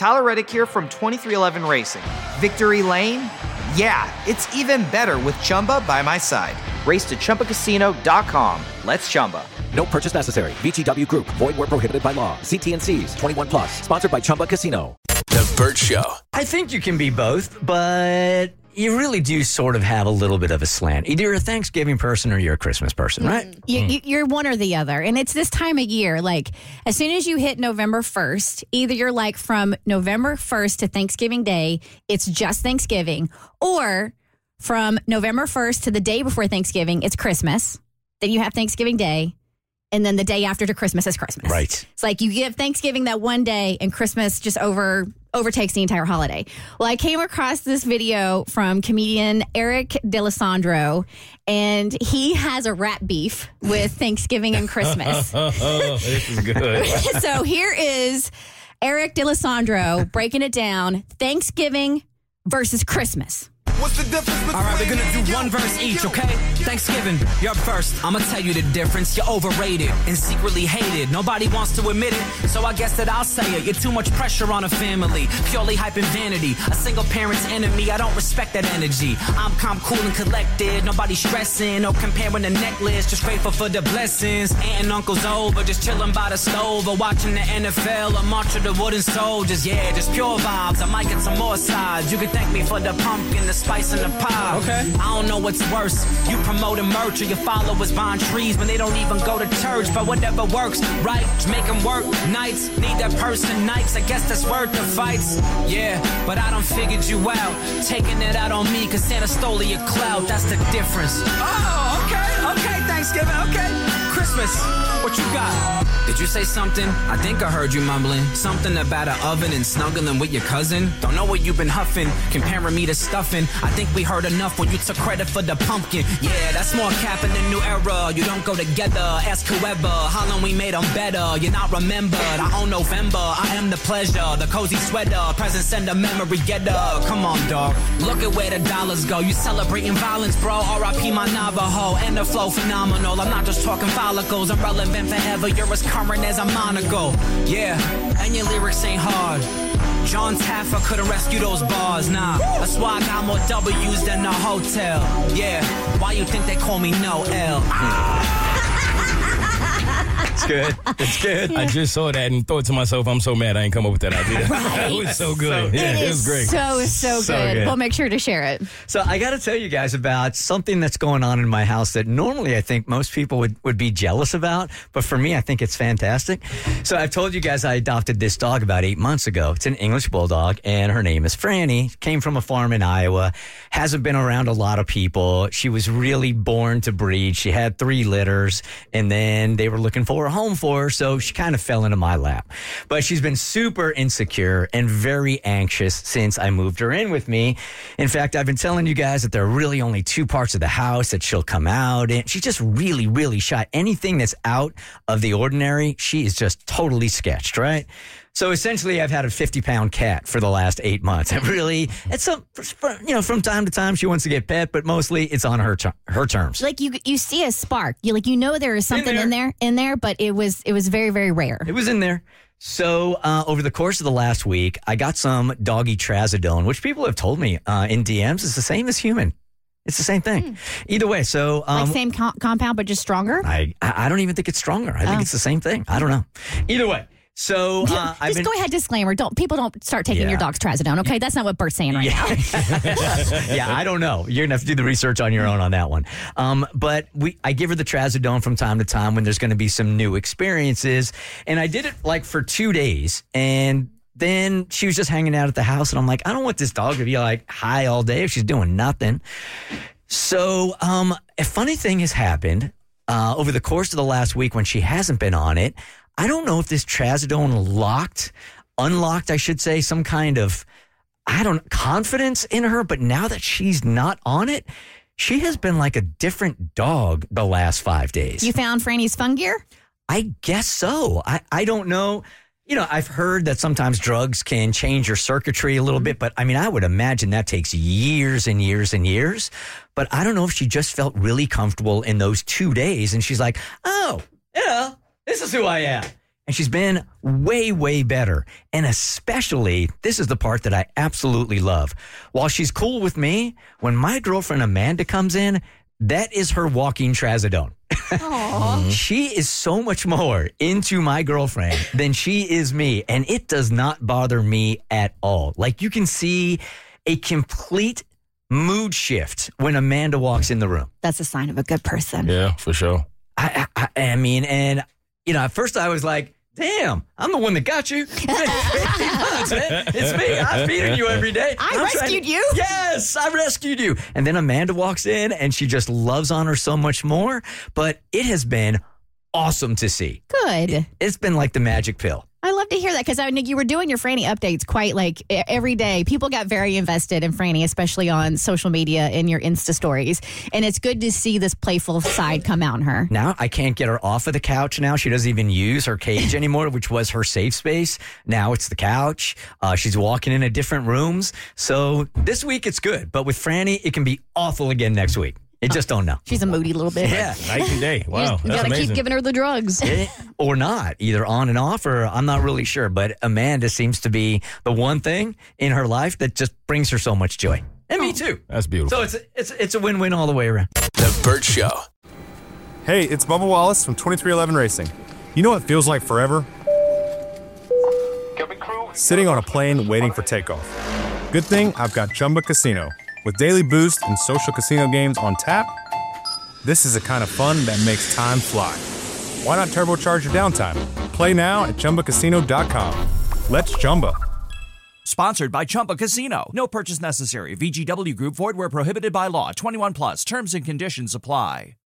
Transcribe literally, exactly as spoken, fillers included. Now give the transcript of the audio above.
Tyler Reddick here from twenty-three eleven Racing. Victory Lane? Yeah, it's even better with Chumba by my side. Race to Chumba Casino dot com. Let's Chumba. No purchase necessary. V G W Group. Void where prohibited by law. See T and C's. twenty-one plus. Sponsored by Chumba Casino. The Bert Show. I think you can be both, but you really do sort of have a little bit of a slant. Either you're a Thanksgiving person or you're a Christmas person, right? Mm. You, you, you're one or the other. And it's this time of year. Like, as soon as you hit November first, either you're like from November first to Thanksgiving Day, it's just Thanksgiving. Or from November first to the day before Thanksgiving, it's Christmas. Then you have Thanksgiving Day. And then the day after to Christmas is Christmas. Right. It's like you give Thanksgiving that one day and Christmas just over overtakes the entire holiday. Well, I came across this video from comedian Eric D'Alessandro, and he has a rap beef with Thanksgiving and Christmas. Oh, this is good. So here is Eric D'Alessandro breaking it down. Thanksgiving versus Christmas. What's the difference between... All right, we're gonna do one verse each, okay? Thanksgiving, you're up first. I'ma tell you the difference. You're overrated and secretly hated. Nobody wants to admit it, so I guess that I'll say it. You're too much pressure on a family, purely hype and vanity. A single parent's enemy, I don't respect that energy. I'm calm, cool, and collected. Nobody stressing or comparing the necklace. Just grateful for the blessings. Aunt and uncle's over, just chilling by the stove or watching the N F L or March of the Wooden Soldiers. Yeah, just pure vibes. I might get some more sides. You can thank me for the pumpkin, the spice in the pie. Okay. I don't know what's worse. You promoting merch or your followers buying trees when they don't even go to church. But whatever works, right? Just make them work. Nights, need that person nights. I guess that's worth the fights. Yeah, but I done figured you out. Taking it out on me cause Santa stole your clout. That's the difference. Oh, okay, okay, Thanksgiving, okay. Christmas, what you got? Did you say something? I think I heard you mumbling. Something about an oven and snuggling with your cousin. Don't know what you've been huffing, comparing me to stuffing. I think we heard enough when you took credit for the pumpkin. Yeah, that's more cap in the new era. You don't go together, ask whoever. Halloween made them better, you're not remembered. I own November, I am the pleasure. The cozy sweater, present send a memory getter. Come on, dog, look at where the dollars go. You celebrating violence, bro, R I P my Navajo. And the flow phenomenal, I'm not just talking follicles. I'm relevant forever, you're as current as a Monaco. Yeah, and your lyrics ain't hard. John Taffer couldn't rescue those bars, nah. That's why I got more W's than a hotel. Yeah, why you think they call me No L? It's good. It's good. I just saw that and thought to myself, I'm so mad I ain't come up with that idea. Right. It was so good. So, yeah, it it was great. So, so, So good. good. We'll make sure to share it. So I got to tell you guys about something that's going on in my house that normally I think most people would, would be jealous about. But for me, I think it's fantastic. So I've told you guys I adopted this dog about eight months ago. It's an English bulldog, and her name is Franny. Came from a farm in Iowa. Hasn't been around a lot of people. She was really born to breed. She had three litters, and then they were looking for a home for her. So she kind of fell into my lap. But she's been super insecure and very anxious since I moved her in with me. In fact, I've been telling you guys that there are really only two parts of the house that she'll come out in. She's just really, really shy. Anything that's out of the ordinary, she is just totally sketched, right? So essentially, I've had a fifty-pound cat for the last eight months. And really, it's some, you know, from time to time she wants to get pet, but mostly it's on her ter- her terms. Like you, you see a spark. You like you know there is something in there, in there, but it was it was very very rare. It was in there. So uh, over the course of the last week, I got some doggy trazodone, which people have told me uh, in D Ms is the same as human. It's the same thing. Mm. Either way, so um, like same com- compound, but just stronger. I I don't even think it's stronger. I oh. think it's the same thing. I don't know. Either way. So uh, I've just been, go ahead. Disclaimer: Don't people don't start taking yeah. your dog's trazodone. Okay, that's not what Bert's saying right yeah. now. yeah, I don't know. You're gonna have to do the research on your own on that one. Um, but we, I give her the trazodone from time to time when there's going to be some new experiences, and I did it like for two days, and then she was just hanging out at the house, and I'm like, I don't want this dog to be like high all day if she's doing nothing. So um, a funny thing has happened uh, over the course of the last week when she hasn't been on it. I don't know if this trazodone locked, unlocked, I should say, some kind of, I don't, confidence in her. But now that she's not on it, she has been like a different dog the last five days. You found Franny's fun gear? I guess so. I, I don't know. You know, I've heard that sometimes drugs can change your circuitry a little bit, but I mean, I would imagine that takes years and years and years. But I don't know if she just felt really comfortable in those two days. And she's like, oh, yeah. This is who I am. And she's been way, way better. And especially, this is the part that I absolutely love. While she's cool with me, when my girlfriend Amanda comes in, that is her walking trazodone. She is so much more into my girlfriend than she is me. And it does not bother me at all. Like, you can see a complete mood shift when Amanda walks in the room. That's a sign of a good person. Yeah, for sure. I, I, I mean, and, you know, at first I was like, damn, I'm the one that got you. It's me. I'm feeding you every day. I I'm rescued to, you? Yes, I rescued you. And then Amanda walks in and she just loves on her so much more. But it has been awesome to see. Good. It's been like the magic pill. I love to hear that because I know you were doing your Franny updates quite like e- every day. People got very invested in Franny, especially on social media and your Insta stories. And it's good to see this playful side come out in her. Now I can't get her off of the couch now. She doesn't even use her cage anymore, which was her safe space. Now it's the couch. Uh, she's walking into different rooms. So this week it's good. But with Franny, it can be awful again next week. You just don't know. She's a moody little bit. Yeah. Night and day. Wow. You That's got to amazing. keep giving her the drugs. Eh, or not, either on and off, or I'm not really sure. But Amanda seems to be the one thing in her life that just brings her so much joy. And me too. That's beautiful. So it's it's it's a win-win all the way around. The Burt Show. Hey, it's Bubba Wallace from twenty-three eleven Racing. You know what feels like forever? Sitting on a plane waiting for takeoff. Good thing I've got Chumba Casino. With daily boost and social casino games on tap, this is the kind of fun that makes time fly. Why not turbocharge your downtime? Play now at Chumba Casino dot com. Let's Chumba. Sponsored by Chumba Casino. No purchase necessary. V G W Group. Void where prohibited by law. twenty-one plus. Terms and conditions apply.